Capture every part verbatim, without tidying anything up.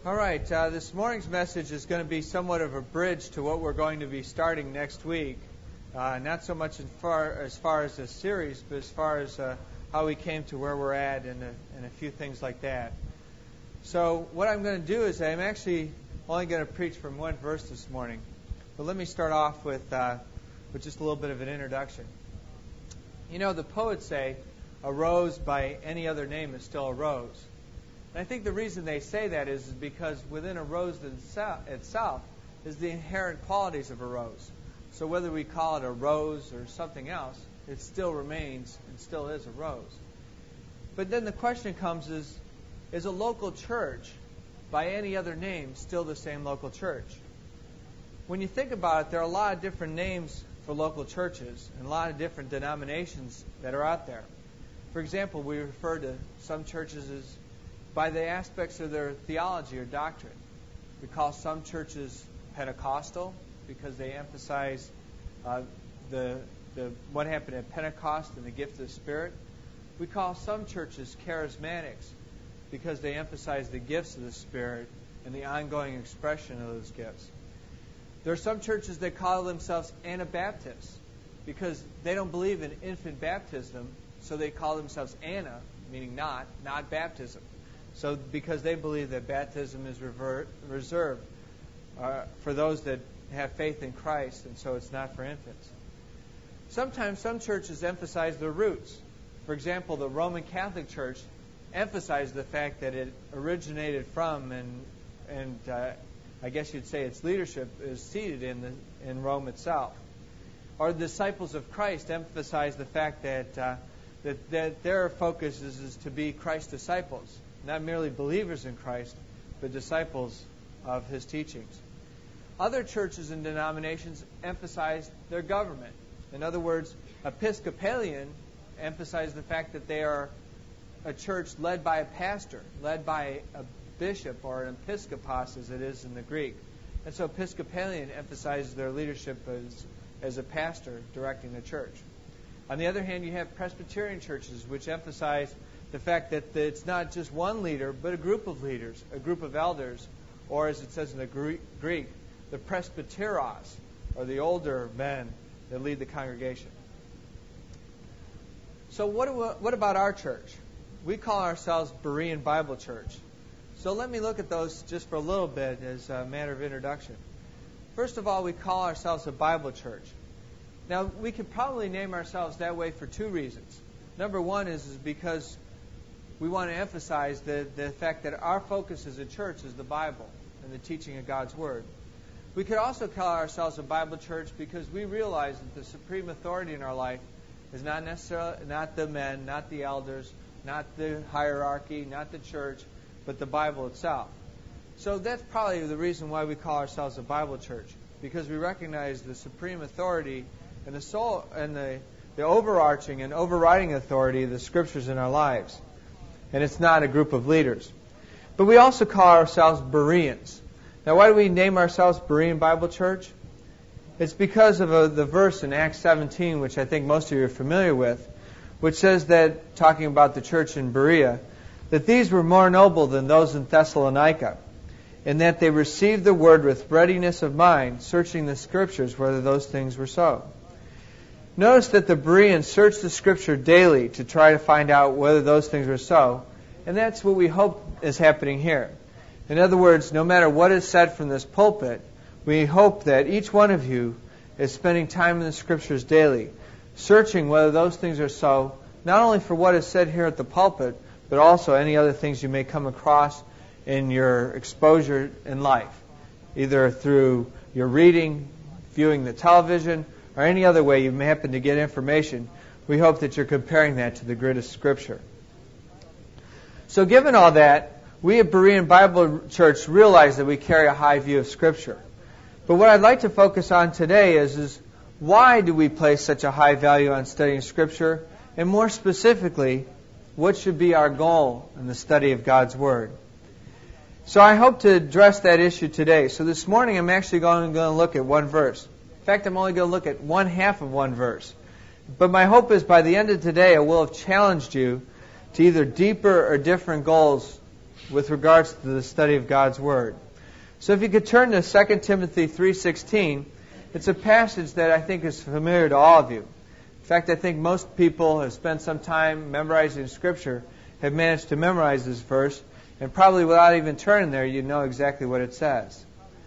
All right, uh, this morning's message is going to be somewhat of a bridge to what we're going to be starting next week. Uh, not so much as far, as far as this series, but as far as uh, how we came to where we're at and a, and a few things like that. So what I'm going to do is I'm actually only going to preach from one verse this morning. But let me start off with, uh, with just a little bit of an introduction. You know, the poets say, a rose by any other name is still a rose. And I think the reason they say that is because within a rose itself is the inherent qualities of a rose. So whether we call it a rose or something else, it still remains and still is a rose. But then the question comes is, is a local church by any other name still the same local church? When you think about it, there are a lot of different names for local churches and a lot of different denominations that are out there. For example, we refer to some churches as by the aspects of their theology or doctrine. We call some churches Pentecostal because they emphasize uh, the, the what happened at Pentecost and the gift of the Spirit. We call some churches charismatics because they emphasize the gifts of the Spirit and the ongoing expression of those gifts. There are some churches that call themselves Anabaptists because they don't believe in infant baptism, so they call themselves Anna, meaning not, not baptism. So because they believe that baptism is revert, reserved uh, for those that have faith in Christ, and so it's not for infants. Sometimes some churches emphasize their roots. For example, the Roman Catholic Church emphasized the fact that it originated from, and and uh, I guess you'd say its leadership is seated in the, in Rome itself. Or the disciples of Christ emphasize the fact that uh, that, that their focus is, is to be Christ's disciples. Not merely believers in Christ, but disciples of His teachings. Other churches and denominations emphasize their government. In other words, Episcopalian emphasize the fact that they are a church led by a pastor, led by a bishop or an episkopos as it is in the Greek. And so Episcopalian emphasizes their leadership as, as a pastor directing the church. On the other hand, you have Presbyterian churches which emphasize the fact that it's not just one leader, but a group of leaders, a group of elders, or as it says in the Greek, the presbyteros, or the older men that lead the congregation. So what, what about our church? We call ourselves Berean Bible Church. So let me look at those just for a little bit as a matter of introduction. First of all, we call ourselves a Bible church. Now, we could probably name ourselves that way for two reasons. Number one is, is because we want to emphasize the, the fact that our focus as a church is the Bible and the teaching of God's Word. We could also call ourselves a Bible church because we realize that the supreme authority in our life is not necessarily not the men, not the elders, not the hierarchy, not the church, but the Bible itself. So that's probably the reason why we call ourselves a Bible church, because we recognize the supreme authority and the soul and the, the overarching and overriding authority of the Scriptures in our lives. And it's not a group of leaders. But we also call ourselves Bereans. Now, why do we name ourselves Berean Bible Church? It's because of a, the verse in Acts seventeen, which I think most of you are familiar with, which says that, talking about the church in Berea, that these were more noble than those in Thessalonica, in that they received the word with readiness of mind, searching the Scriptures whether those things were so. Notice that the Bereans searched the Scripture daily to try to find out whether those things were so. And that's what we hope is happening here. In other words, no matter what is said from this pulpit, we hope that each one of you is spending time in the Scriptures daily, searching whether those things are so, not only for what is said here at the pulpit, but also any other things you may come across in your exposure in life, either through your reading, viewing the television, or any other way you may happen to get information. We hope that you're comparing that to the grid of Scripture. So given all that, we at Berean Bible Church realize that we carry a high view of Scripture. But what I'd like to focus on today is, is why do we place such a high value on studying Scripture? And more specifically, what should be our goal in the study of God's Word? So I hope to address that issue today. So this morning I'm actually going to look at one verse. In fact, I'm only going to look at one half of one verse. But my hope is by the end of today I will have challenged you to either deeper or different goals with regards to the study of God's Word. So if you could turn to Second Timothy three sixteen, it's a passage that I think is familiar to all of you. In fact, I think most people have spent some time memorizing Scripture, have managed to memorize this verse, and probably without even turning there, you know exactly what it says.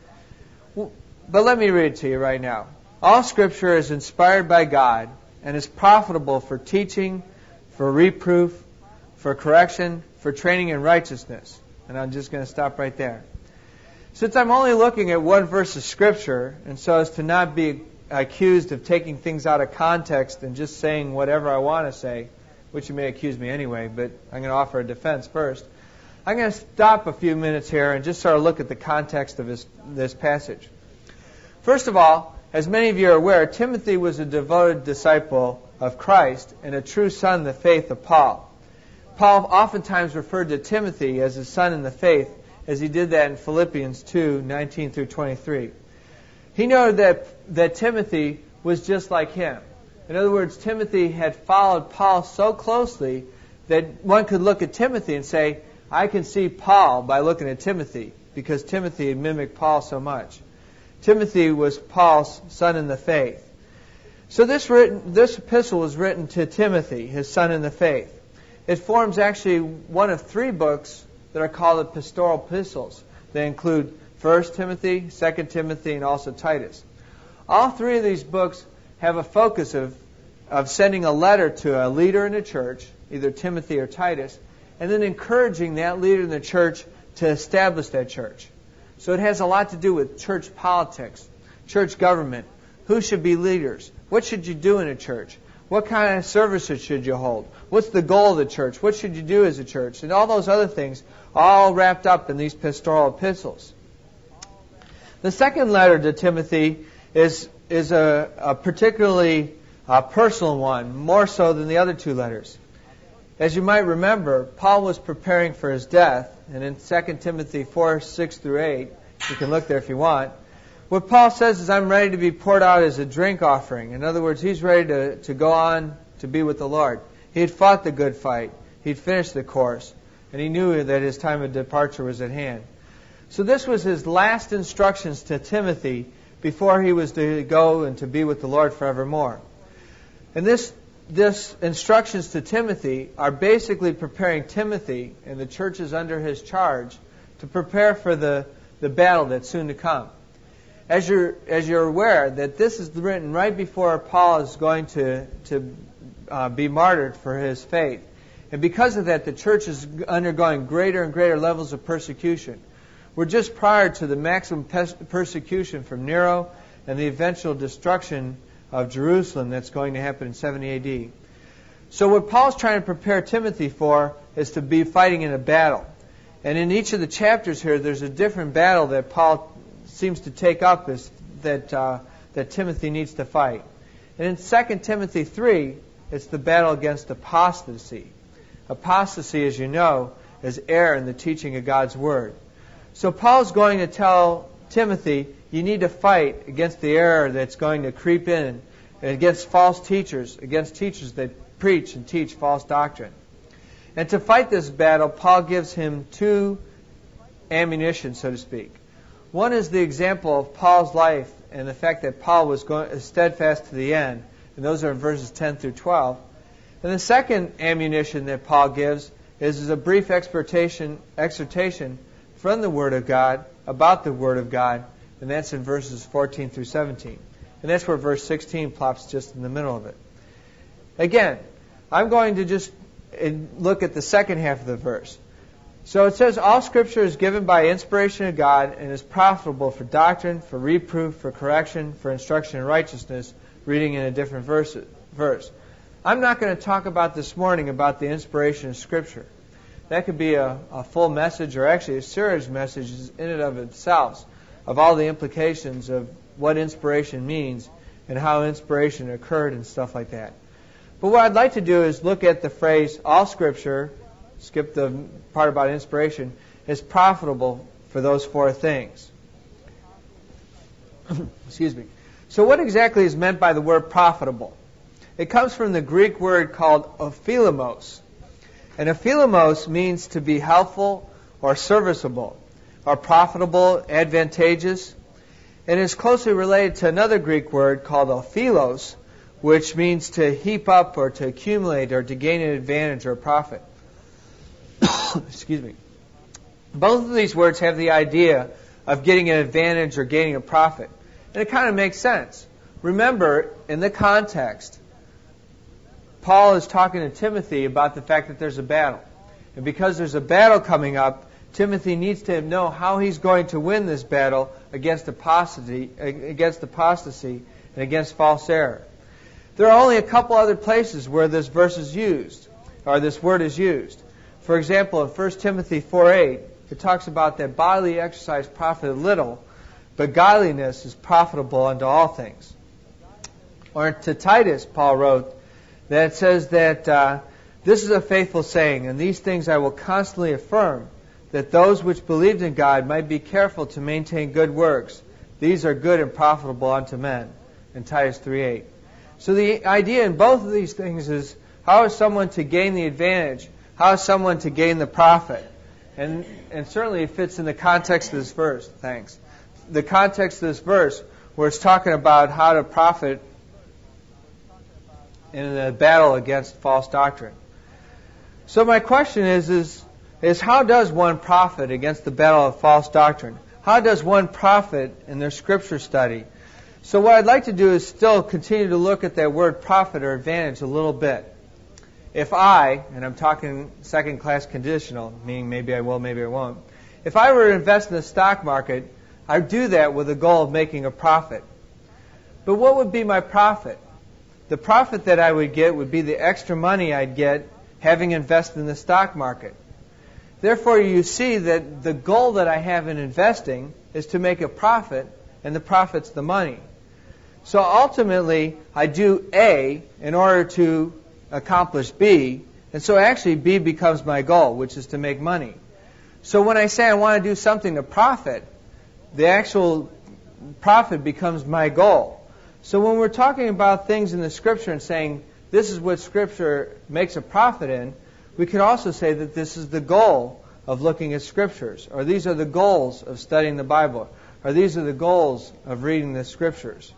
But let me read it to you right now. All Scripture is inspired by God and is profitable for teaching, for reproof, for correction, for training in righteousness. And I'm just going to stop right there. Since I'm only looking at one verse of Scripture, and so as to not be accused of taking things out of context and just saying whatever I want to say, which you may accuse me anyway, but I'm going to offer a defense first. I'm going to stop a few minutes here and just sort of look at the context of this, this passage. First of all, as many of you are aware, Timothy was a devoted disciple of Christ and a true son in the faith of Paul. Paul oftentimes referred to Timothy as his son in the faith, as he did that in Philippians two nineteen through twenty-three. He noted that, that Timothy was just like him. In other words, Timothy had followed Paul so closely that one could look at Timothy and say, I can see Paul by looking at Timothy, because Timothy had mimicked Paul so much. Timothy was Paul's son in the faith. So this written, this epistle was written to Timothy, his son in the faith. It forms actually one of three books that are called the pastoral epistles. They include First Timothy, Second Timothy, and also Titus. All three of these books have a focus of, of sending a letter to a leader in the church, either Timothy or Titus, and then encouraging that leader in the church to establish that church. So it has a lot to do with church politics, church government, who should be leaders, what should you do in a church, what kind of services should you hold, what's the goal of the church, what should you do as a church, and all those other things all wrapped up in these pastoral epistles. The second letter to Timothy is, is a, a particularly uh, personal one, more so than the other two letters. As you might remember, Paul was preparing for his death, and in Second Timothy four, six through eight, you can look there if you want, what Paul says is, I'm ready to be poured out as a drink offering. In other words, he's ready to, to go on to be with the Lord. He had fought the good fight. He'd finished the course, and he knew that his time of departure was at hand. So this was his last instructions to Timothy before he was to go and to be with the Lord forevermore. And this This instructions to Timothy are basically preparing Timothy and the churches under his charge to prepare for the, the battle that's soon to come. As you're, as you're aware, that this is written right before Paul is going to, to uh, be martyred for his faith. And because of that, the church is undergoing greater and greater levels of persecution. We're just prior to the maximum pers- persecution from Nero and the eventual destruction of Jerusalem that's going to happen in seventy A D. So what Paul's trying to prepare Timothy for is to be fighting in a battle. And in each of the chapters here, there's a different battle that Paul seems to take up as, that, uh, that Timothy needs to fight. And in Second Timothy three, it's the battle against apostasy. Apostasy, as you know, is error in the teaching of God's Word. So Paul's going to tell Timothy, you need to fight against the error that's going to creep in, and against false teachers, against teachers that preach and teach false doctrine. And to fight this battle, Paul gives him two ammunition, so to speak. One is the example of Paul's life and the fact that Paul was going, steadfast to the end, and those are in verses ten through twelve. And the second ammunition that Paul gives is, is a brief exhortation, exhortation from the Word of God about the Word of God, and that's in verses fourteen through seventeen. And that's where verse sixteen plops just in the middle of it. Again, I'm going to just look at the second half of the verse. So it says, all Scripture is given by inspiration of God and is profitable for doctrine, for reproof, for correction, for instruction in righteousness, reading in a different verse. verse. I'm not going to talk about this morning about the inspiration of Scripture. That could be a, a full message, or actually a series of messages in and of itself, of all the implications of what inspiration means and how inspiration occurred and stuff like that. But what I'd like to do is look at the phrase, all Scripture, skip the part about inspiration, is profitable for those four things. Excuse me. So what exactly is meant by the word profitable? It comes from the Greek word called ophilimos. And ophilimos means to be helpful or serviceable, or profitable, advantageous, and is closely related to another Greek word called ophilos, which means to heap up or to accumulate or to gain an advantage or profit. Excuse me. Both of these words have the idea of getting an advantage or gaining a profit. And it kind of makes sense. Remember, in the context, Paul is talking to Timothy about the fact that there's a battle. And because there's a battle coming up, Timothy needs to know how he's going to win this battle against apostasy, against apostasy and against false error. There are only a couple other places where this verse is used, or this word is used. For example, in First Timothy four eight, it talks about that bodily exercise profited little, but godliness is profitable unto all things. Or to Titus, Paul wrote that it says that uh, this is a faithful saying, and these things I will constantly affirm, that those which believed in God might be careful to maintain good works. These are good and profitable unto men. In Titus three eight. So the idea in both of these things is, how is someone to gain the advantage? How is someone to gain the profit? And and certainly it fits in the context of this verse. Thanks. The context of this verse, where it's talking about how to profit in a battle against false doctrine. So my question is, is, is how does one profit against the battle of false doctrine? How does one profit in their scripture study? So what I'd like to do is still continue to look at that word profit or advantage a little bit. If I, and I'm talking second class conditional, meaning maybe I will, maybe I won't. If I were to invest in the stock market, I'd do that with the goal of making a profit. But what would be my profit? The profit that I would get would be the extra money I'd get having invested in the stock market. Therefore, you see that the goal that I have in investing is to make a profit, and the profit's the money. So ultimately, I do A in order to accomplish B, and so actually B becomes my goal, which is to make money. So when I say I want to do something to profit, the actual profit becomes my goal. So when we're talking about things in the Scripture and saying this is what Scripture makes a profit in, we can also say that this is the goal of looking at Scriptures, or these are the goals of studying the Bible, or these are the goals of reading the Scriptures.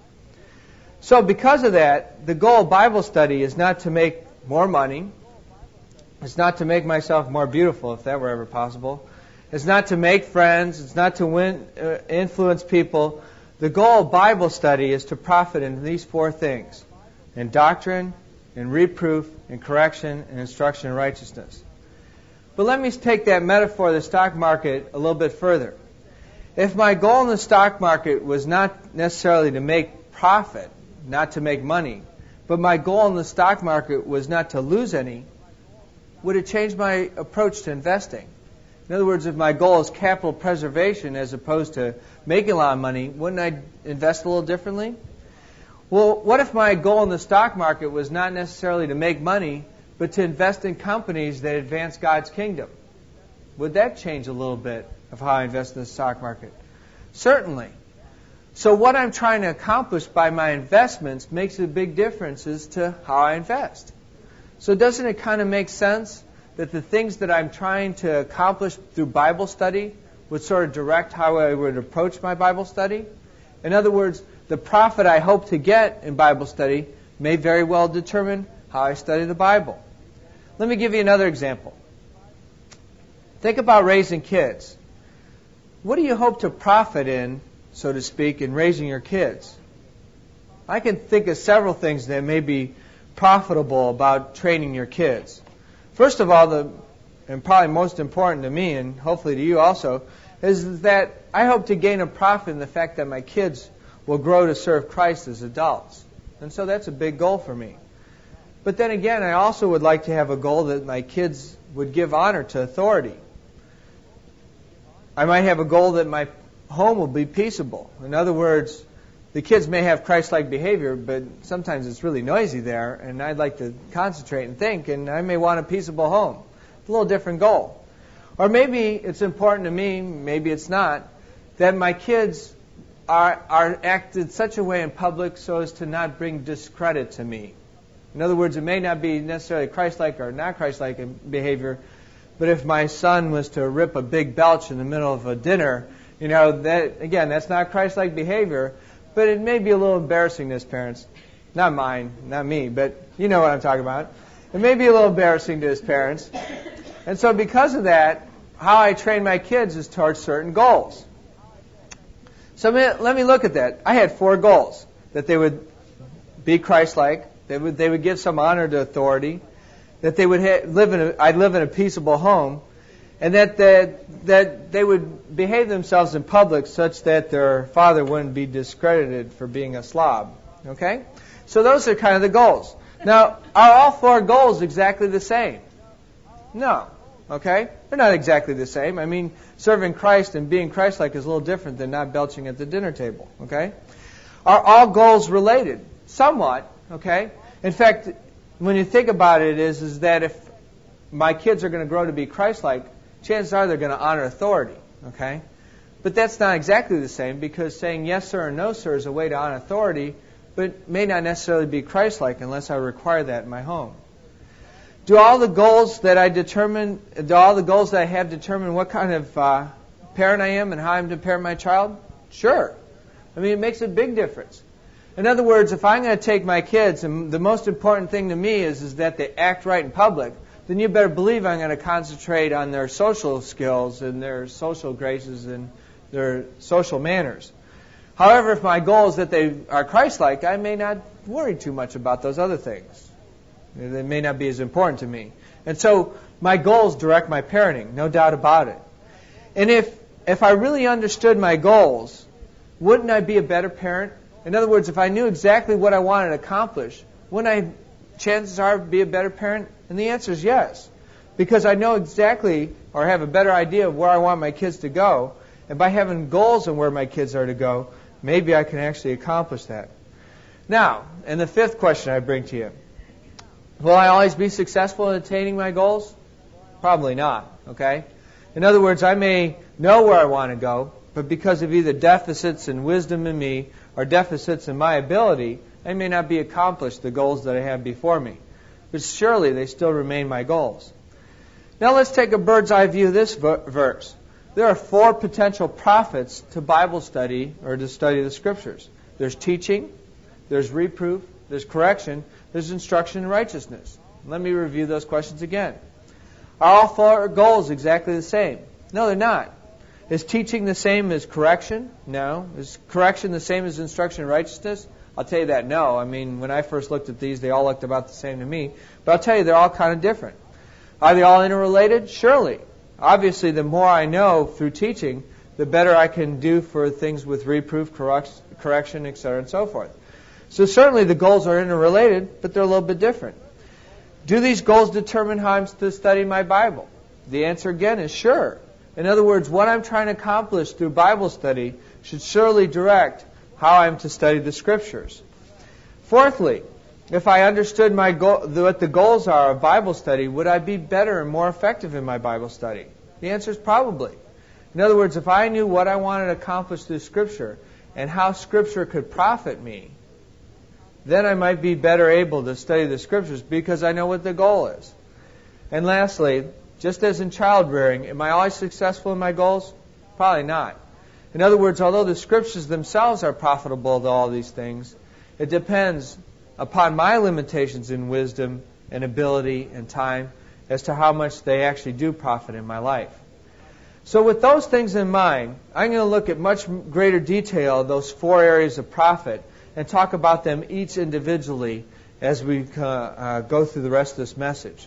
So because of that, the goal of Bible study is not to make more money. It's not to make myself more beautiful, if that were ever possible. It's not to make friends. It's not to win, uh, influence people. The goal of Bible study is to profit in these four things: in doctrine, in reproof, in correction, and instruction in righteousness. But let me take that metaphor of the stock market a little bit further. If my goal in the stock market was not necessarily to make profit, not to make money, but my goal in the stock market was not to lose any, would it change my approach to investing? In other words, if my goal is capital preservation as opposed to making a lot of money, wouldn't I invest a little differently? Well, what if my goal in the stock market was not necessarily to make money, but to invest in companies that advance God's kingdom? Would that change a little bit of how I invest in the stock market? Certainly. So what I'm trying to accomplish by my investments makes a big difference as to how I invest. So doesn't it kind of make sense that the things that I'm trying to accomplish through Bible study would sort of direct how I would approach my Bible study? In other words, the profit I hope to get in Bible study may very well determine how I study the Bible. Let me give you another example. Think about raising kids. What do you hope to profit in, so to speak, in raising your kids? I can think of several things that may be profitable about training your kids. First of all, the, and probably most important to me, and hopefully to you also, is that I hope to gain a profit in the fact that my kids will grow to serve Christ as adults. And so that's a big goal for me. But then again, I also would like to have a goal that my kids would give honor to authority. I might have a goal that my home will be peaceable. In other words, the kids may have Christ-like behavior, but sometimes it's really noisy there, and I'd like to concentrate and think, and I may want a peaceable home. It's a little different goal. Or maybe it's important to me, maybe it's not, that my kids are, are acted such a way in public so as to not bring discredit to me. In other words, it may not be necessarily Christ-like or not Christ-like behavior, But if my son was to rip a big belch in the middle of a dinner, you know, that again, that's not Christ-like behavior, but it may be a little embarrassing to his parents. Not mine, not me, but you know what I'm talking about. It may be a little embarrassing to his parents. And so because of that, how I train my kids is towards certain goals. So let me look at that. I had four goals. That they would be Christ-like, they would, they would give some honor to authority, that they would ha- live in a, I'd live in a peaceable home, and that, that, that they would behave themselves in public such that their father wouldn't be discredited for being a slob. Okay? So those are kind of the goals. Now, are all four goals exactly the same? No. Okay? They're not exactly the same. I mean, serving Christ and being Christ-like is a little different than not belching at the dinner table. Okay? Are all goals related? Somewhat. Okay? In fact, when you think about it, is, is that if my kids are going to grow to be Christ-like, chances are they're going to honor authority. Okay? But that's not exactly the same, because saying yes, sir, and no, sir is a way to honor authority, but may not necessarily be Christ-like unless I require that in my home. Do all the goals that I determine, do all the goals that I have determine what kind of uh, parent I am and how I'm to parent my child? Sure. I mean, it makes a big difference. In other words, if I'm going to take my kids, and the most important thing to me is, is that they act right in public, then you better believe I'm going to concentrate on their social skills and their social graces and their social manners. However, if my goal is that they are Christ-like, I may not worry too much about those other things. They may not be as important to me. And so my goals direct my parenting, no doubt about it. And if if I really understood my goals, wouldn't I be a better parent? In other words, if I knew exactly what I wanted to accomplish, wouldn't I, chances are, be a better parent? And the answer is yes. Because I know exactly, or have a better idea of where I want my kids to go. And by having goals on where my kids are to go, maybe I can actually accomplish that. Now, and the fifth question I bring to you. Will I always be successful in attaining my goals? Probably not, okay? In other words, I may know where I want to go, but because of either deficits in wisdom in me or deficits in my ability, I may not be accomplished the goals that I have before me. But surely they still remain my goals. Now let's take a bird's eye view of this verse. There are four potential profits to Bible study or to study the Scriptures. There's teaching, there's reproof, there's correction, there's instruction in righteousness. Let me review those questions again. Are all four goals exactly the same? No, they're not. Is teaching the same as correction? No. Is correction the same as instruction in righteousness? I'll tell you that no. I mean, when I first looked at these, they all looked about the same to me. But I'll tell you, they're all kind of different. Are they all interrelated? Surely. Obviously, the more I know through teaching, the better I can do for things with reproof, correction, et cetera, and so forth. So certainly the goals are interrelated, but they're a little bit different. Do these goals determine how I'm to study my Bible? The answer again is sure. In other words, what I'm trying to accomplish through Bible study should surely direct how I'm to study the Scriptures. Fourthly, if I understood my goal, what the goals are of Bible study, would I be better and more effective in my Bible study? The answer is probably. In other words, if I knew what I wanted to accomplish through Scripture and how Scripture could profit me, then I might be better able to study the Scriptures because I know what the goal is. And lastly, just as in child rearing, am I always successful in my goals? Probably not. In other words, although the Scriptures themselves are profitable to all these things, it depends upon my limitations in wisdom and ability and time as to how much they actually do profit in my life. So with those things in mind, I'm going to look at much greater detail those four areas of profit and talk about them each individually as we uh, uh, go through the rest of this message.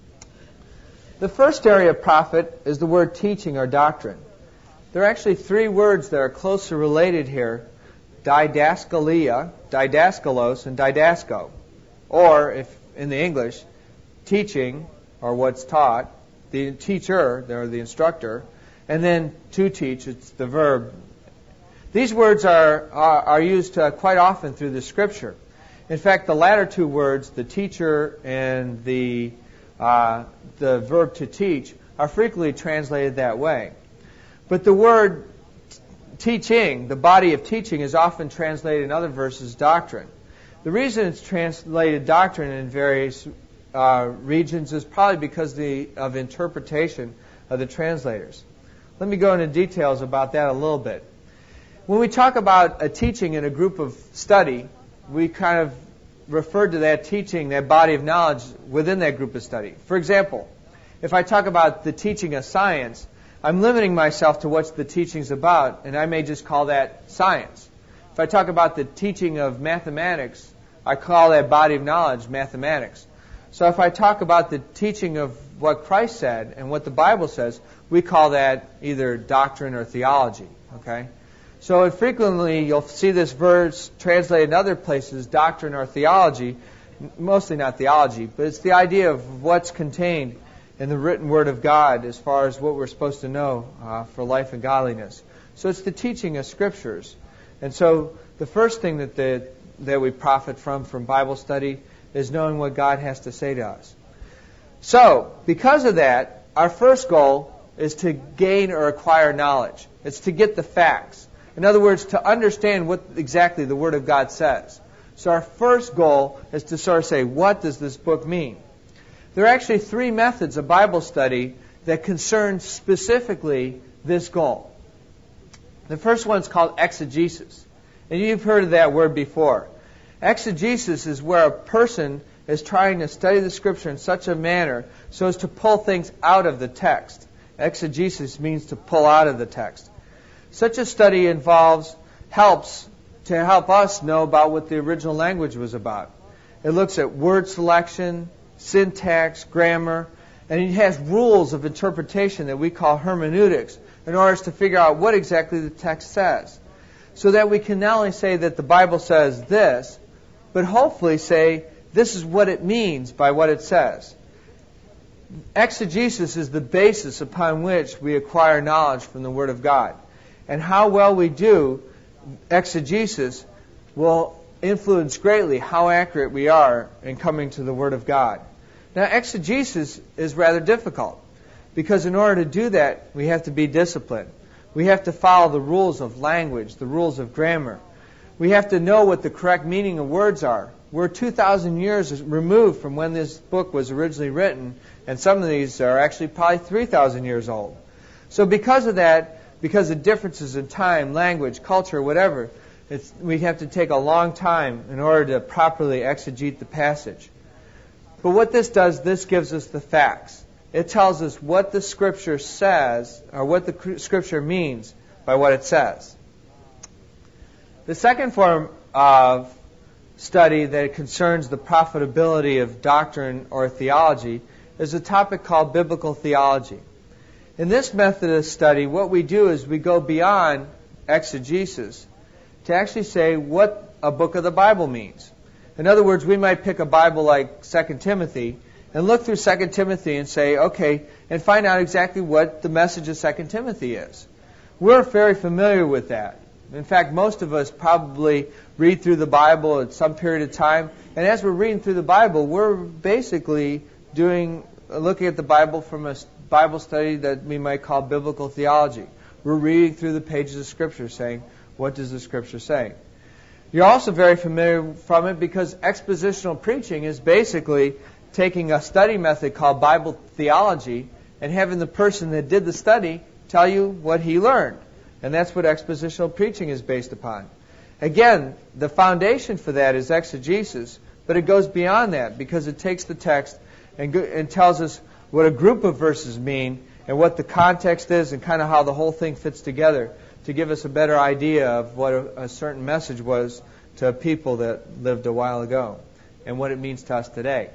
The first area of profit is the word teaching or doctrine. There are actually three words that are closely related here: didaskalia, didaskalos, and didasko. Or, if in the English, teaching, or what's taught, the teacher, or the instructor, and then to teach, it's the verb. These words are, are, are used uh, quite often through the Scripture. In fact, the latter two words, the teacher and the, uh, the verb to teach, are frequently translated that way. But the word teaching, the body of teaching, is often translated in other verses doctrine. The reason it's translated doctrine in various uh, regions is probably because the, of interpretation of the translators. Let me go into details about that a little bit. When we talk about a teaching in a group of study, we kind of refer to that teaching, that body of knowledge within that group of study. For example, if I talk about the teaching of science, I'm limiting myself to what the teaching's about, and I may just call that science. If I talk about the teaching of mathematics, I call that body of knowledge mathematics. So if I talk about the teaching of what Christ said and what the Bible says, we call that either doctrine or theology. Okay? So frequently you'll see this verse translated in other places, doctrine or theology, mostly not theology, but it's the idea of what's contained in the written Word of God as far as what we're supposed to know uh, for life and godliness. So it's the teaching of Scriptures. And so the first thing that the, that we profit from from Bible study is knowing what God has to say to us. So, because of that, our first goal is to gain or acquire knowledge. It's to get the facts. In other words, to understand what exactly the Word of God says. So our first goal is to sort of say, what does this book mean? There are actually three methods of Bible study that concern specifically this goal. The first one is called exegesis. And you've heard of that word before. Exegesis is where a person is trying to study the Scripture in such a manner so as to pull things out of the text. Exegesis means to pull out of the text. Such a study involves, helps to help us know about what the original language was about. It looks at word selection, syntax, grammar, and it has rules of interpretation that we call hermeneutics in order to figure out what exactly the text says. So that we can not only say that the Bible says this, but hopefully say this is what it means by what it says. Exegesis is the basis upon which we acquire knowledge from the Word of God. And how well we do exegesis will influence greatly how accurate we are in coming to the Word of God. Now, exegesis is rather difficult because in order to do that, we have to be disciplined. We have to follow the rules of language, the rules of grammar. We have to know what the correct meaning of words are. We're two thousand years removed from when this book was originally written, and some of these are actually probably three thousand years old. So because of that, because of differences in time, language, culture, whatever, it's, we have to take a long time in order to properly exegete the passage. But what this does, this gives us the facts. It tells us what the Scripture says, or what the Scripture means by what it says. The second form of study that concerns the profitability of doctrine or theology is a topic called biblical theology. In this method of study, what we do is we go beyond exegesis to actually say what a book of the Bible means. In other words, we might pick a Bible like Second Timothy and look through Second Timothy and say, okay, and find out exactly what the message of Second Timothy is. We're very familiar with that. In fact, most of us probably read through the Bible at some period of time, and as we're reading through the Bible, we're basically doing, looking at the Bible from a Bible study that we might call biblical theology. We're reading through the pages of Scripture saying, what does the Scripture say? You're also very familiar from it because expositional preaching is basically taking a study method called Bible theology and having the person that did the study tell you what he learned. And that's what expositional preaching is based upon. Again, the foundation for that is exegesis, but it goes beyond that because it takes the text and, go- and tells us what a group of verses mean and what the context is and kind of how the whole thing fits together to give us a better idea of what a, a certain message was to people that lived a while ago and what it means to us today.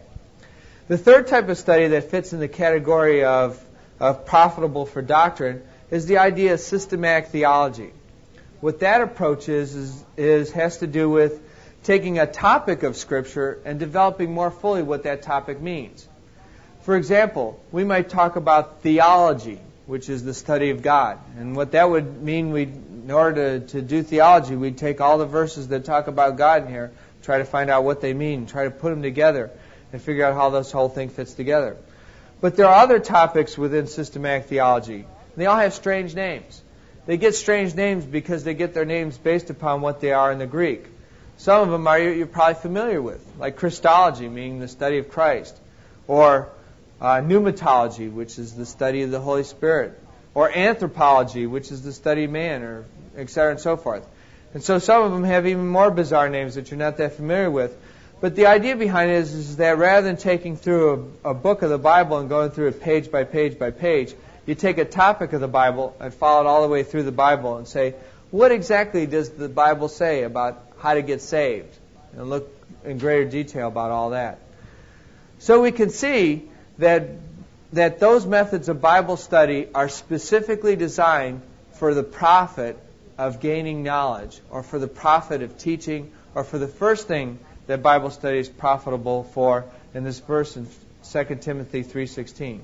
The third type of study that fits in the category of, of profitable for doctrine is the idea of systematic theology. What that approach is, is, is has to do with taking a topic of Scripture and developing more fully what that topic means. For example, we might talk about theology, which is the study of God. And what that would mean, we, in order to, to do theology, we'd take all the verses that talk about God in here, try to find out what they mean, try to put them together, and figure out how this whole thing fits together. But there are other topics within systematic theology. They all have strange names. They get strange names because they get their names based upon what they are in the Greek. Some of them are you're probably familiar with, like Christology, meaning the study of Christ, or uh, pneumatology, which is the study of the Holy Spirit, or anthropology, which is the study of man, or et cetera and so forth. And so some of them have even more bizarre names that you're not that familiar with. But the idea behind it is, is that rather than taking through a, a book of the Bible and going through it page by page by page, you take a topic of the Bible and follow it all the way through the Bible and say, what exactly does the Bible say about how to get saved? And look in greater detail about all that. So we can see that that those methods of Bible study are specifically designed for the profit of gaining knowledge, or for the profit of teaching, or for the first thing that Bible study is profitable for in this verse in Second Timothy three sixteen.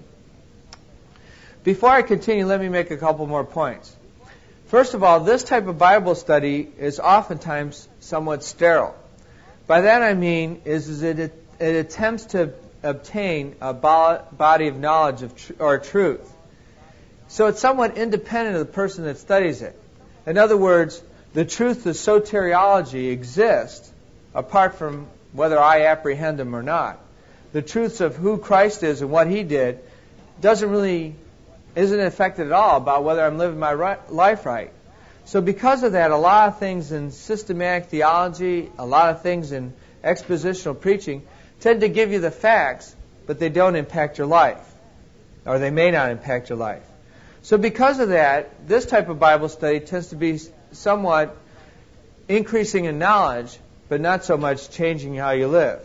Before I continue, let me make a couple more points. First of all, this type of Bible study is oftentimes somewhat sterile. By that I mean is, is it, it attempts to obtain a body of knowledge of tr- or truth. So it's somewhat independent of the person that studies it. In other words, the truth of soteriology exists apart from whether I apprehend them or not. The truths of who Christ is and what He did doesn't really, isn't affected at all about whether I'm living my right, life right. So because of that, a lot of things in systematic theology, a lot of things in expositional preaching tend to give you the facts, but they don't impact your life, or they may not impact your life. So because of that, this type of Bible study tends to be somewhat increasing in knowledge, but not so much changing how you live.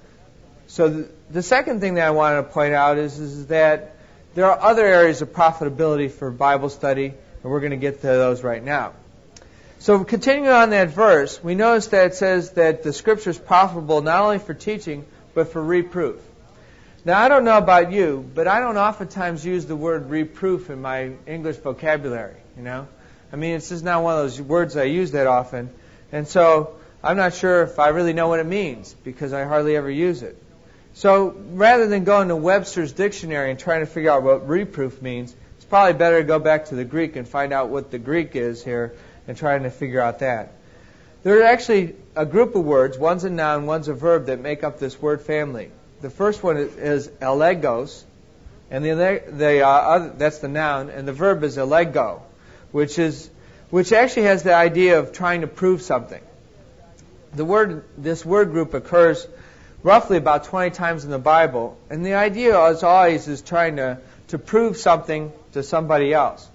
So the, the second thing that I wanted to point out is, is that there are other areas of profitability for Bible study, and we're going to get to those right now. So continuing on that verse, we notice that it says that the Scripture is profitable not only for teaching, but for reproof. Now, I don't know about you, but I don't oftentimes use the word reproof in my English vocabulary, you know. I mean, it's just not one of those words I use that often. And so I'm not sure if I really know what it means, because I hardly ever use it. So rather than going to Webster's dictionary and trying to figure out what reproof means, it's probably better to go back to the Greek and find out what the Greek is here and trying to figure out that. There are actually a group of words, one's a noun, one's a verb, that make up this word family. The first one is elegos, and the, the uh, other, that's the noun, and the verb is elego, which is which actually has the idea of trying to prove something. The word, this word group occurs roughly about twenty times in the Bible, and the idea, as always, is trying to, to prove something to somebody else.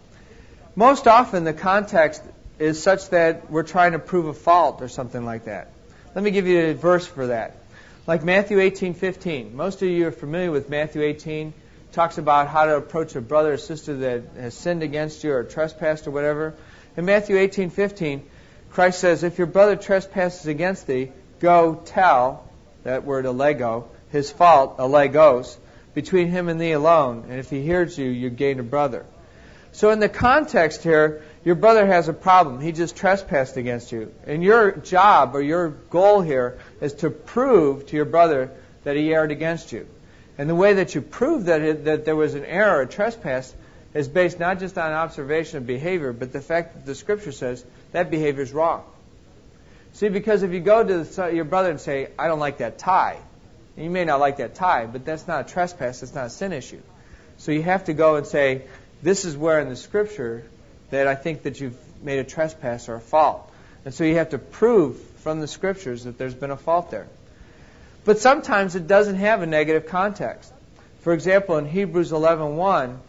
Most often, the context is such that we're trying to prove a fault or something like that. Let me give you a verse for that. Like Matthew eighteen fifteen. Most of you are familiar with Matthew eighteen. It talks about how to approach a brother or sister that has sinned against you or trespassed or whatever. In Matthew eighteen fifteen, Christ says, if your brother trespasses against thee, go tell, that word alego, his fault, alegos, between him and thee alone. And if he hears you, you gain a brother. So in the context here, your brother has a problem. He just trespassed against you. And your job or your goal here is to prove to your brother that he erred against you. And the way that you prove that it, that there was an error or trespass is based not just on observation of behavior, but the fact that the Scripture says that behavior is wrong. See, because if you go to the, your brother and say, I don't like that tie, and you may not like that tie, but that's not a trespass, that's not a sin issue. So you have to go and say, this is where in the Scripture that I think that you've made a trespass or a fault. And so you have to prove from the Scriptures that there's been a fault there. But sometimes it doesn't have a negative context. For example, in Hebrews eleven one,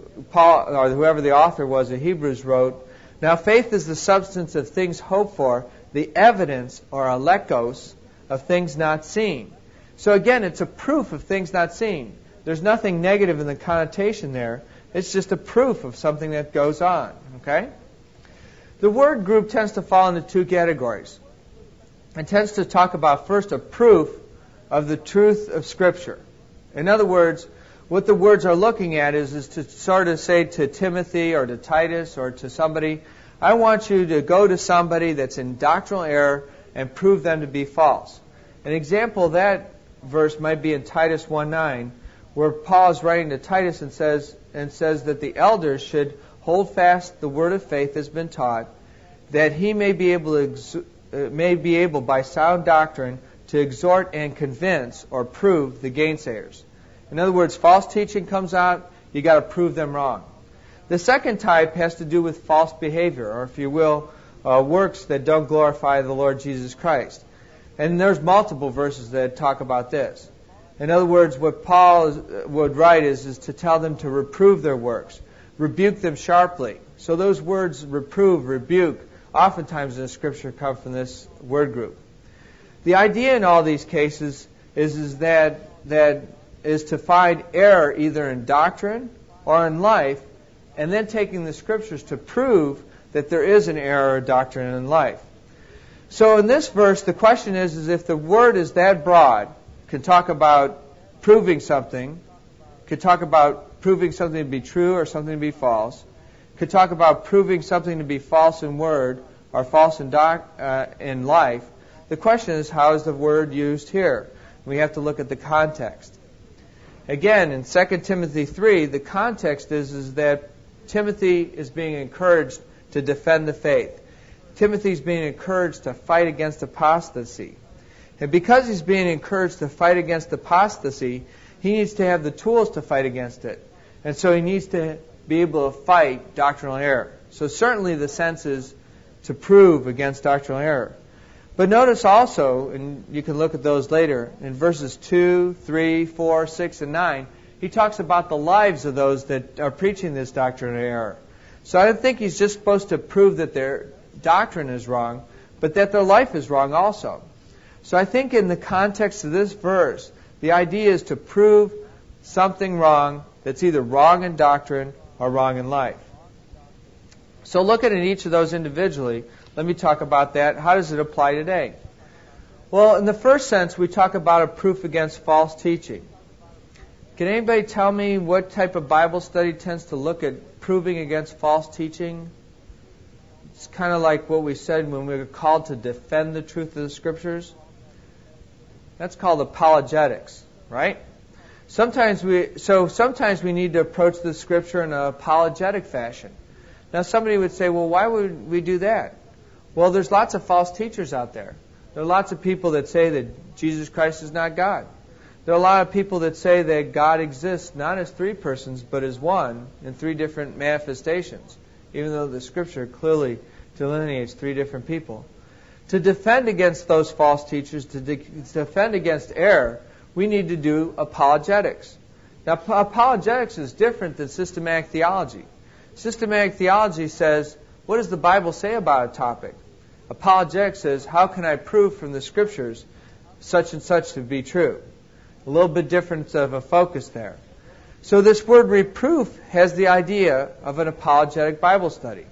Paul, or whoever the author was of Hebrews, wrote, now faith is the substance of things hoped for, the evidence, or alekos, of things not seen. So again, it's a proof of things not seen. There's nothing negative in the connotation there. It's just a proof of something that goes on. Okay? The word group tends to fall into two categories. It tends to talk about first a proof of the truth of Scripture. In other words, what the words are looking at is, is to sort of say to Timothy or to Titus or to somebody, I want you to go to somebody that's in doctrinal error and prove them to be false. An example of that verse might be in Titus one nine, where Paul is writing to Titus and says, and says that the elders should hold fast the word of faith has been taught, that he may be able to exu- uh, may be able by sound doctrine to exhort and convince or prove the gainsayers. In other words, false teaching comes out, you got to prove them wrong. The second type has to do with false behavior, or if you will, uh, works that don't glorify the Lord Jesus Christ. And there's multiple verses that talk about this. In other words, what Paul is, would write is, is to tell them to reprove their works, rebuke them sharply. So those words, reprove, rebuke, oftentimes in the Scripture come from this word group. The idea in all these cases is, is that, that is to find error either in doctrine or in life, and then taking the Scriptures to prove that there is an error of doctrine in life. So in this verse, the question is, is if the word is that broad, can talk about proving something, could talk about proving something to be true or something to be false, could talk about proving something to be false in word or false in, doc, uh, in life, the question is, how is the word used here? We have to look at the context. Again, in Second Timothy three, the context is, is that Timothy is being encouraged to defend the faith. Timothy's being encouraged to fight against apostasy. And because he's being encouraged to fight against apostasy, he needs to have the tools to fight against it. And so he needs to be able to fight doctrinal error. So certainly the sense is to prove against doctrinal error. But notice also, and you can look at those later, in verses two, three, four, six, and nine, he talks about the lives of those that are preaching this doctrinal error. So I don't think he's just supposed to prove that their doctrine is wrong, but that their life is wrong also. So I think in the context of this verse, the idea is to prove something wrong that's either wrong in doctrine or wrong in life. So looking at each of those individually, let me talk about that. How does it apply today? Well, in the first sense, we talk about a proof against false teaching. Can anybody tell me what type of Bible study tends to look at proving against false teaching? It's kind of like what we said when we were called to defend the truth of the Scriptures. That's called apologetics, right? Sometimes we, so sometimes we need to approach the Scripture in an apologetic fashion. Now somebody would say, well, why would we do that? Well, there's lots of false teachers out there. There are lots of people that say that Jesus Christ is not God. There are a lot of people that say that God exists not as three persons, but as one in three different manifestations, even though the Scripture clearly delineates three different people. To defend against those false teachers, to de- defend against error, we need to do apologetics. Now, p- apologetics is different than systematic theology. Systematic theology says, what does the Bible say about a topic? Apologetics says, how can I prove from the Scriptures such and such to be true? A little bit different of a focus there. So this word reproof has the idea of an apologetic Bible study.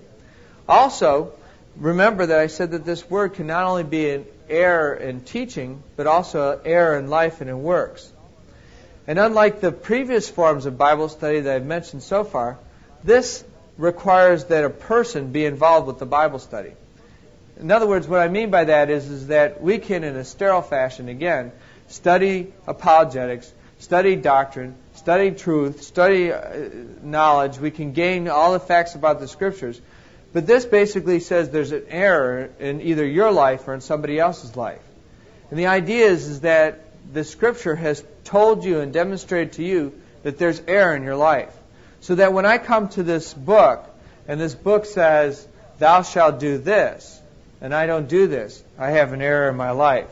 Also, remember that I said that this word can not only be an error in teaching, but also an error in life and in works. And unlike the previous forms of Bible study that I've mentioned so far, this requires that a person be involved with the Bible study. In other words, what I mean by that is, is that we can, in a sterile fashion, again, study apologetics, study doctrine, study truth, study uh, knowledge. We can gain all the facts about the Scriptures. But this basically says there's an error in either your life or in somebody else's life. And the idea is, is that the Scripture has told you and demonstrated to you that there's error in your life. So that when I come to this book, and this book says, thou shalt do this, and I don't do this, I have an error in my life.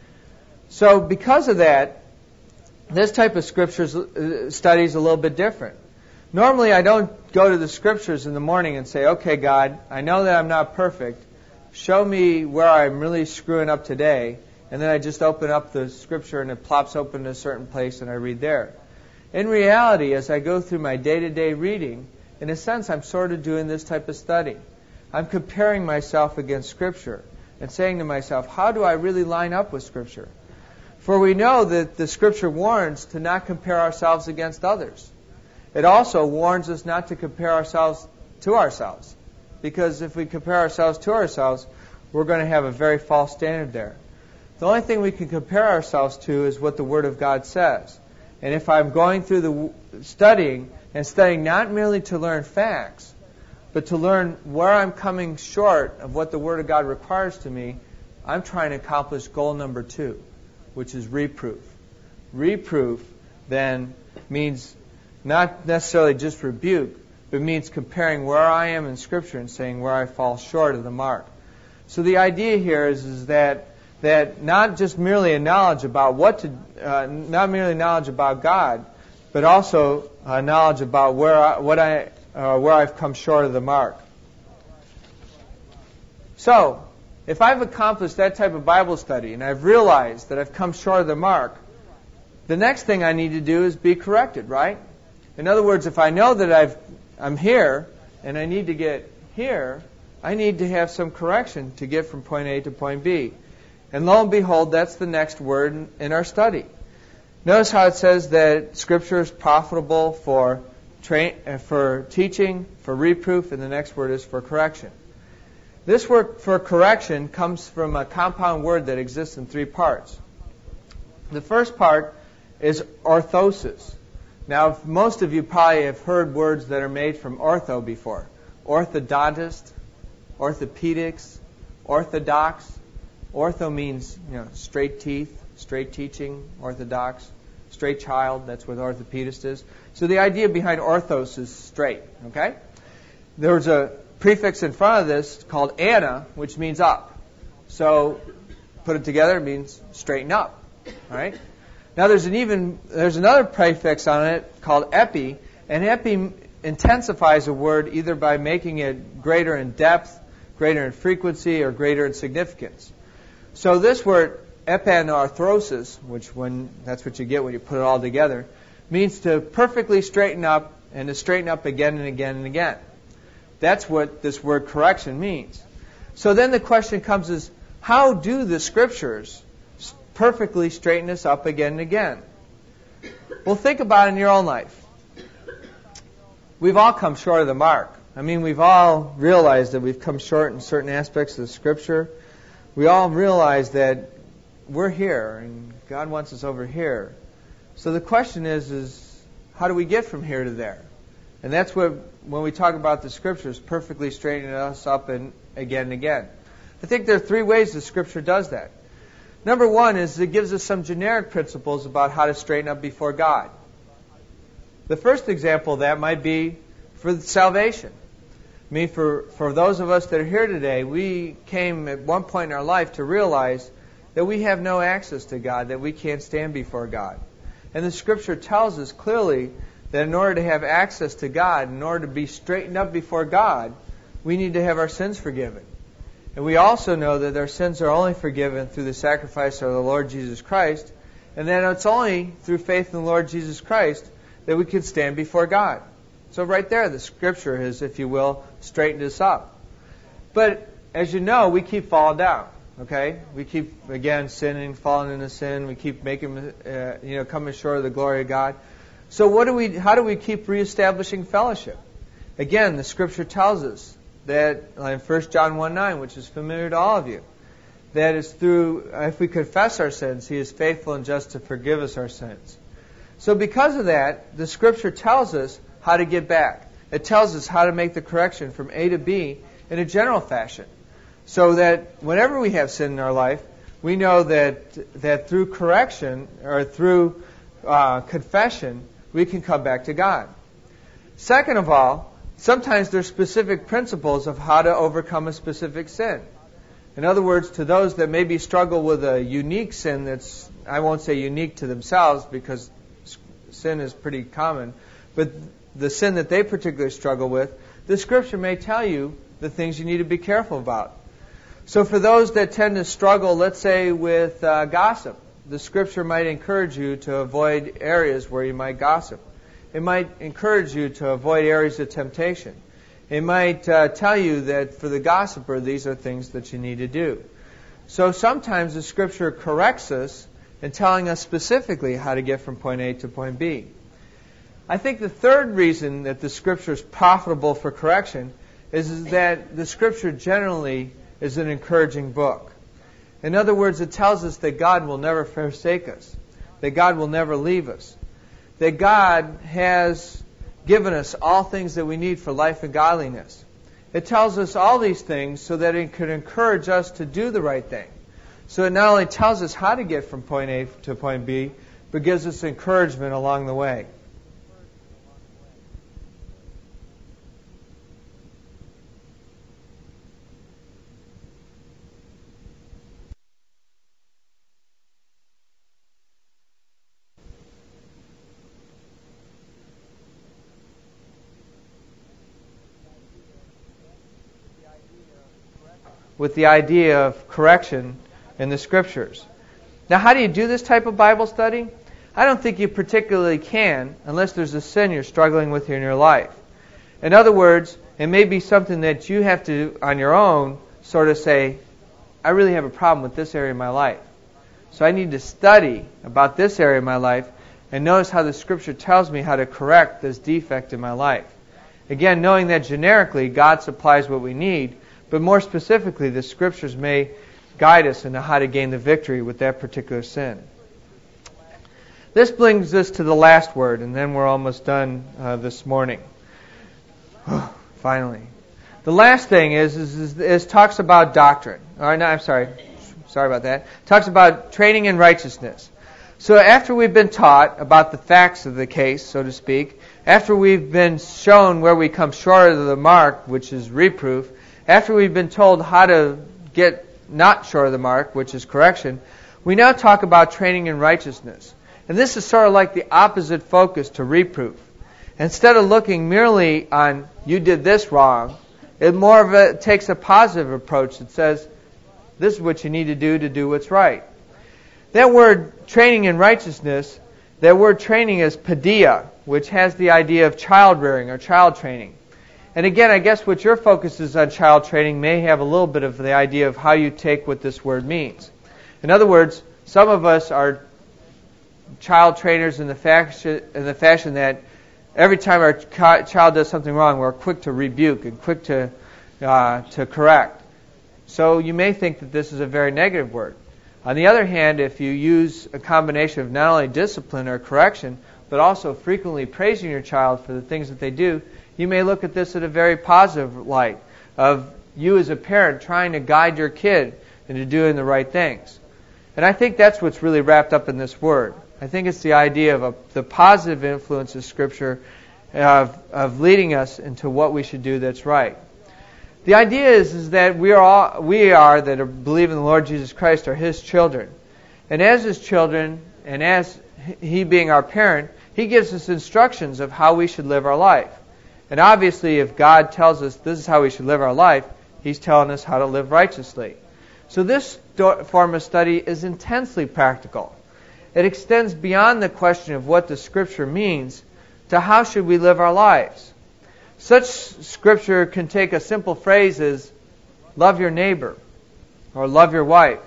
So because of that, this type of Scripture study is a little bit different. Normally I don't go to the Scriptures in the morning and say, okay, God, I know that I'm not perfect. Show me where I'm really screwing up today. And then I just open up the Scripture and it plops open to a certain place and I read there. In reality, as I go through my day-to-day reading, in a sense, I'm sort of doing this type of study. I'm comparing myself against Scripture and saying to myself, how do I really line up with Scripture? For we know that the Scripture warns to not compare ourselves against others. It also warns us not to compare ourselves to ourselves. Because if we compare ourselves to ourselves, we're going to have a very false standard there. The only thing we can compare ourselves to is what the Word of God says. And if I'm going through the studying, and studying not merely to learn facts, but to learn where I'm coming short of what the Word of God requires to me, I'm trying to accomplish goal number two, which is reproof. Reproof, then, means not necessarily just rebuke, but means comparing where I am in Scripture and saying where I fall short of the mark. So the idea here is, is that that not just merely a knowledge about what to, uh, not merely knowledge about God, but also uh, knowledge about where I, what I, uh, where I've come short of the mark. So, if I've accomplished that type of Bible study and I've realized that I've come short of the mark, the next thing I need to do is be corrected, right? In other words, if I know that I've, I'm here and I need to get here, I need to have some correction to get from point A to point B. And lo and behold, that's the next word in our study. Notice how it says that Scripture is profitable for tra- for teaching, for reproof, and the next word is for correction. This word for correction comes from a compound word that exists in three parts. The first part is orthosis. Now, most of you probably have heard words that are made from ortho before. Orthodontist, orthopedics, orthodox. Ortho means, you know, straight teeth, straight teaching, orthodox, straight child. That's what orthopedist is. So the idea behind orthos is straight, okay? There's a prefix in front of this called ana, which means up. So put it together, it means straighten up, all right? Now there's an even there's another prefix on it called epi, and epi intensifies a word either by making it greater in depth, greater in frequency, or greater in significance. So this word, epanarthrosis, which when that's what you get when you put it all together, means to perfectly straighten up and to straighten up again and again and again. That's what this word correction means. So then the question comes is, how do the Scriptures perfectly straighten us up again and again? Well, think about it in your own life. We've all come short of the mark. I mean, we've all realized that we've come short in certain aspects of the Scripture. We all realize that we're here and God wants us over here. So the question is, is how do we get from here to there? And that's what, when we talk about the Scriptures, perfectly straightening us up and again and again. I think there are three ways the Scripture does that. Number one is it gives us some generic principles about how to straighten up before God. The first example of that might be for salvation. I mean, for, for those of us that are here today, we came at one point in our life to realize that we have no access to God, that we can't stand before God. And the Scripture tells us clearly that in order to have access to God, in order to be straightened up before God, we need to have our sins forgiven. And we also know that our sins are only forgiven through the sacrifice of the Lord Jesus Christ, and that it's only through faith in the Lord Jesus Christ that we can stand before God. So right there, the Scripture has, if you will, straightened us up. But as you know, we keep falling down. Okay, we keep again sinning, falling into sin. We keep making, uh, you know, coming short of the glory of God. So what do we? How do we keep reestablishing fellowship? Again, the Scripture tells us that in First John one nine, which is familiar to all of you, that it's through if we confess our sins, He is faithful and just to forgive us our sins. So because of that, the Scripture tells us how to get back. It tells us how to make the correction from A to B in a general fashion. So that whenever we have sin in our life, we know that that through correction or through uh, confession, we can come back to God. Second of all, sometimes there's specific principles of how to overcome a specific sin. In other words, to those that maybe struggle with a unique sin that's, I won't say unique to themselves because sin is pretty common, but the sin that they particularly struggle with, the Scripture may tell you the things you need to be careful about. So for those that tend to struggle, let's say, with uh, gossip, the Scripture might encourage you to avoid areas where you might gossip. It might encourage you to avoid areas of temptation. It might uh, tell you that for the gossiper, these are things that you need to do. So sometimes the Scripture corrects us in telling us specifically how to get from point A to point B. I think the third reason that the Scripture is profitable for correction is, is that the Scripture generally is an encouraging book. In other words, it tells us that God will never forsake us, that God will never leave us, that God has given us all things that we need for life and godliness. It tells us all these things so that it could encourage us to do the right thing. So it not only tells us how to get from point A to point B, but gives us encouragement along the way. with the idea of correction in the Scriptures. Now, how do you do this type of Bible study? I don't think you particularly can unless there's a sin you're struggling with in your life. In other words, it may be something that you have to, on your own, sort of say, I really have a problem with this area of my life. So I need to study about this area of my life and notice how the Scripture tells me how to correct this defect in my life. Again, knowing that generically God supplies what we need, but more specifically the Scriptures may guide us into how to gain the victory with that particular sin. This brings us to the last word, and then we're almost done uh, this morning. Finally. The last thing is, is, is, is talks about doctrine. Or, no, I'm sorry. Sorry about that. Talks about training in righteousness. So after we've been taught about the facts of the case, so to speak, after we've been shown where we come short of the mark, which is reproof, after we've been told how to get not short of the mark, which is correction, we now talk about training in righteousness. And this is sort of like the opposite focus to reproof. Instead of looking merely on, you did this wrong, it more of a takes a positive approach that says, this is what you need to do to do what's right. That word training in righteousness, that word training is paideia, which has the idea of child rearing or child training. And again, I guess what your focus is on child training may have a little bit of the idea of how you take what this word means. In other words, some of us are child trainers in the fashion, in the fashion that every time our child does something wrong, we're quick to rebuke and quick to uh, to correct. So you may think that this is a very negative word. On the other hand, if you use a combination of not only discipline or correction, but also frequently praising your child for the things that they do, you may look at this in a very positive light of you as a parent trying to guide your kid into doing the right things. And I think that's what's really wrapped up in this word. I think it's the idea of a, the positive influence of Scripture of, of leading us into what we should do that's right. The idea is, is that we are all, we are that believe in the Lord Jesus Christ are His children. And as His children, and as He being our parent, He gives us instructions of how we should live our life. And obviously, if God tells us this is how we should live our life, He's telling us how to live righteously. So this form of study is intensely practical. It extends beyond the question of what the Scripture means to how should we live our lives. Such Scripture can take a simple phrase as love your neighbor, or love your wife,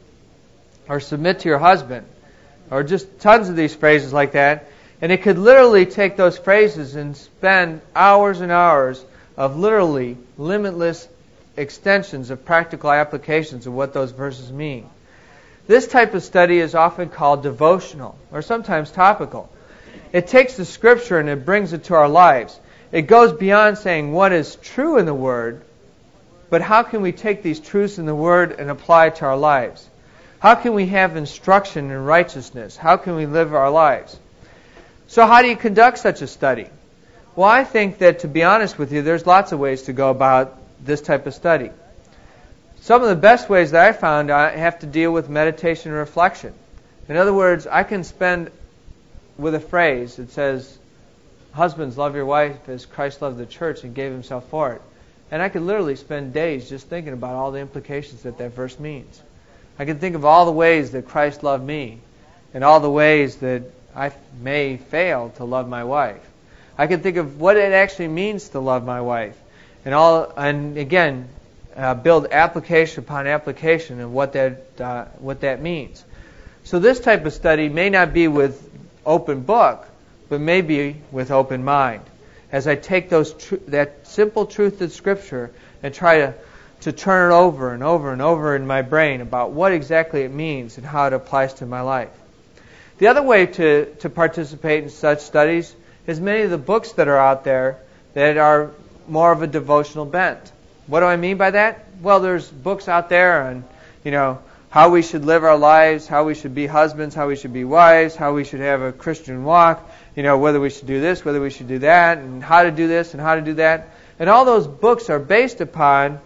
or submit to your husband, or just tons of these phrases like that. And it could literally take those phrases and spend hours and hours of literally limitless extensions of practical applications of what those verses mean. This type of study is often called devotional, or sometimes topical. It takes the Scripture and it brings it to our lives. It goes beyond saying what is true in the Word, but how can we take these truths in the Word and apply it to our lives? How can we have instruction in righteousness? How can we live our lives? So how do you conduct such a study? Well, I think that, to be honest with you, there's lots of ways to go about this type of study. Some of the best ways that I found I have to deal with meditation and reflection. In other words, I can spend with a phrase that says, husbands, love your wife as Christ loved the church and gave Himself for it. And I could literally spend days just thinking about all the implications that that verse means. I can think of all the ways that Christ loved me and all the ways that I may fail to love my wife. I can think of what it actually means to love my wife. And all, and again, uh, build application upon application of what that uh, what that means. So this type of study may not be with open book, but may be with open mind. As I take those tr- that simple truth of Scripture and try to to turn it over and over and over in my brain about what exactly it means and how it applies to my life. The other way to, to participate in such studies is many of the books that are out there that are more of a devotional bent. What do I mean by that? Well, there's books out there on, you know, how we should live our lives, how we should be husbands, how we should be wives, how we should have a Christian walk, you know, whether we should do this, whether we should do that, and how to do this and how to do that. And all those books are based upon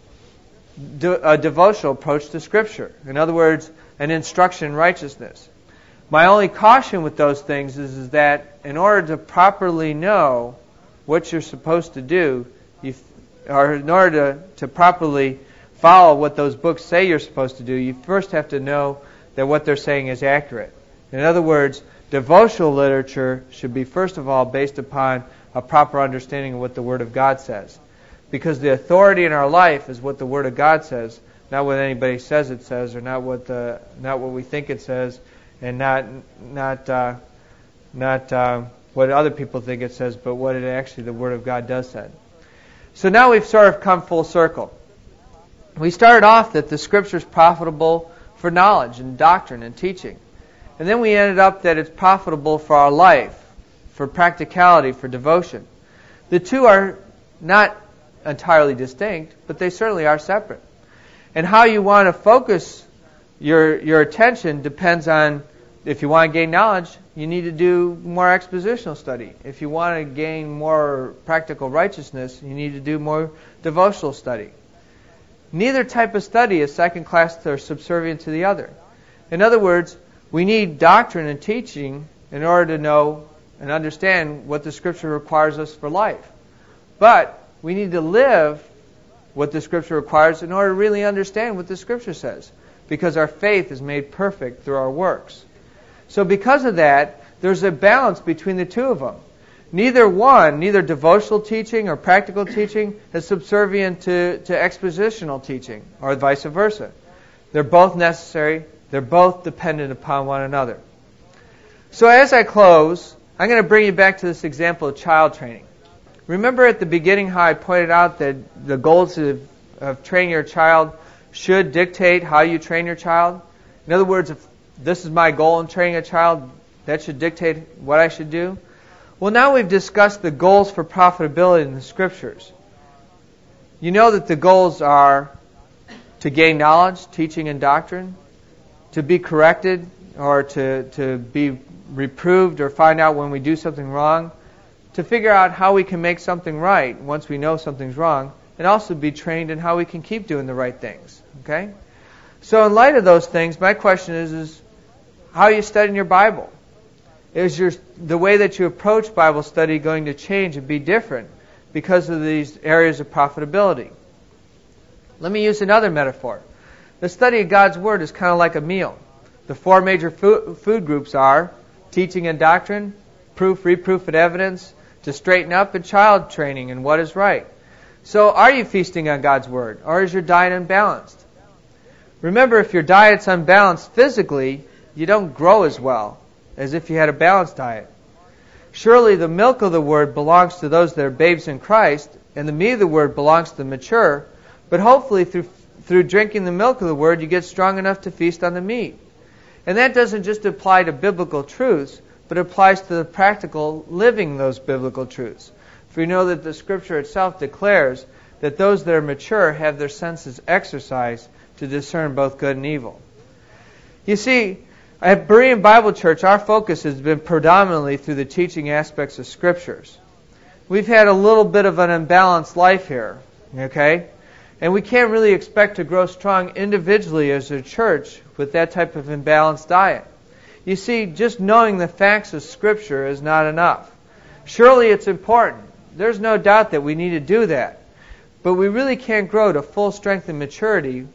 a devotional approach to Scripture. In other words, an instruction in righteousness. My only caution with those things is, is that in order to properly know what you're supposed to do, you, or in order to, to properly follow what those books say you're supposed to do, you first have to know that what they're saying is accurate. In other words, devotional literature should be, first of all, based upon a proper understanding of what the Word of God says. Because the authority in our life is what the Word of God says, not what anybody says it says, or not what the not what we think it says, and not not uh, not uh, what other people think it says, but what it actually the Word of God does say. So now we've sort of come full circle. We started off that the Scripture is profitable for knowledge and doctrine and teaching. And then we ended up that it's profitable for our life, for practicality, for devotion. The two are not entirely distinct, but they certainly are separate. And how you want to focus your your attention depends on, if you want to gain knowledge, you need to do more expositional study. If you want to gain more practical righteousness, you need to do more devotional study. Neither type of study is second class or subservient to the other. In other words, we need doctrine and teaching in order to know and understand what the Scripture requires us for life. But we need to live what the Scripture requires in order to really understand what the Scripture says, because our faith is made perfect through our works. So because of that, there's a balance between the two of them. Neither one, neither devotional teaching or practical teaching, is subservient to, to expositional teaching, or vice versa. They're both necessary. They're both dependent upon one another. So as I close, I'm going to bring you back to this example of child training. Remember at the beginning how I pointed out that the goals of, of training your child should dictate how you train your child? In other words, if this is my goal in training a child, that should dictate what I should do? Well, now we've discussed the goals for profitability in the Scriptures. You know that the goals are to gain knowledge, teaching, and doctrine, to be corrected or to, to be reproved or find out when we do something wrong, to figure out how we can make something right once we know something's wrong, and also be trained in how we can keep doing the right things. Okay? So in light of those things, my question is, is how are you studying your Bible? Is your the way that you approach Bible study going to change and be different because of these areas of profitability? Let me use another metaphor. The study of God's Word is kind of like a meal. The four major food, food groups are teaching and doctrine, proof, reproof, and evidence, to straighten up, and child training and what is right. So are you feasting on God's Word, or is your diet unbalanced? Remember, if your diet's unbalanced physically, you don't grow as well as if you had a balanced diet. Surely the milk of the Word belongs to those that are babes in Christ, and the meat of the Word belongs to the mature, but hopefully through through drinking the milk of the Word, you get strong enough to feast on the meat. And that doesn't just apply to biblical truths, but applies to the practical living those biblical truths. For you know that the Scripture itself declares that those that are mature have their senses exercised to discern both good and evil. You see, at Berean Bible Church, our focus has been predominantly through the teaching aspects of Scriptures. We've had a little bit of an imbalanced life here, okay? And we can't really expect to grow strong individually as a church with that type of imbalanced diet. You see, just knowing the facts of Scripture is not enough. Surely it's important. There's no doubt that we need to do that. But we really can't grow to full strength and maturity